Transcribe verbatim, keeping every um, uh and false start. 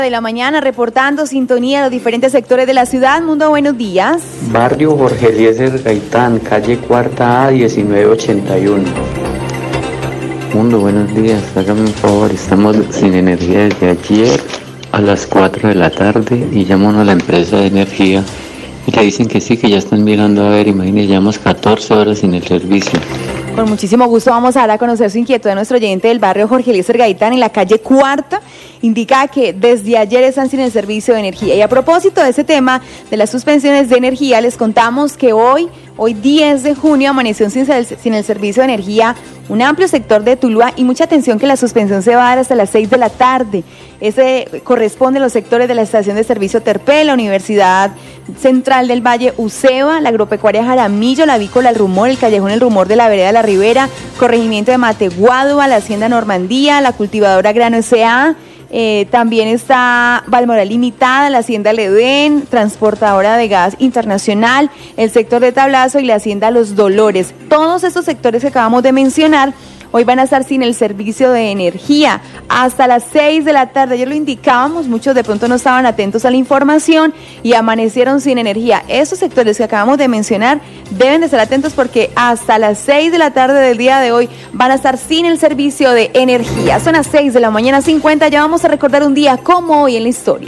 De la mañana, reportando sintonía en los diferentes sectores de la ciudad. Mundo, buenos días. Barrio Jorge Eliezer Gaitán, calle Cuarta A, diecinueve ochenta y uno. Mundo, buenos días. Hágame un favor, estamos sin energía desde ayer a las cuatro de la tarde y llaman a la empresa de energía y le dicen que sí, que ya están mirando a ver. Imagínense, llevamos catorce horas sin el servicio. Con muchísimo gusto vamos a dar a conocer su inquietud de nuestro oyente del barrio Jorge Eliezer Gaitán en la calle Cuarta. Indica que desde ayer están sin el servicio de energía. Y a propósito de ese tema de las suspensiones de energía, les contamos que hoy, hoy diez de junio, amaneció sin el, sin el servicio de energía un amplio sector de Tuluá, y mucha atención que la suspensión se va a dar hasta las seis de la tarde. Ese corresponde a los sectores de la estación de servicio Terpel, la Universidad Central del Valle Uceba, la Agropecuaria Jaramillo, la Avícola El Rumor, el Callejón El Rumor de la Vereda La Ribera, Corregimiento de Mateguadua, la Hacienda Normandía, la Cultivadora Grano S A, Eh, también está Balmoral Limitada, la Hacienda Ledén, Transportadora de Gas Internacional, el sector de Tablazo y la Hacienda Los Dolores. Todos estos sectores que acabamos de mencionar hoy van a estar sin el servicio de energía hasta las seis de la tarde. Ayer lo indicábamos, muchos de pronto no estaban atentos a la información y amanecieron sin energía. Esos sectores que acabamos de mencionar deben de estar atentos porque hasta las seis de la tarde del día de hoy van a estar sin el servicio de energía. Son las seis de la mañana cincuenta, ya vamos a recordar un día como hoy en la historia.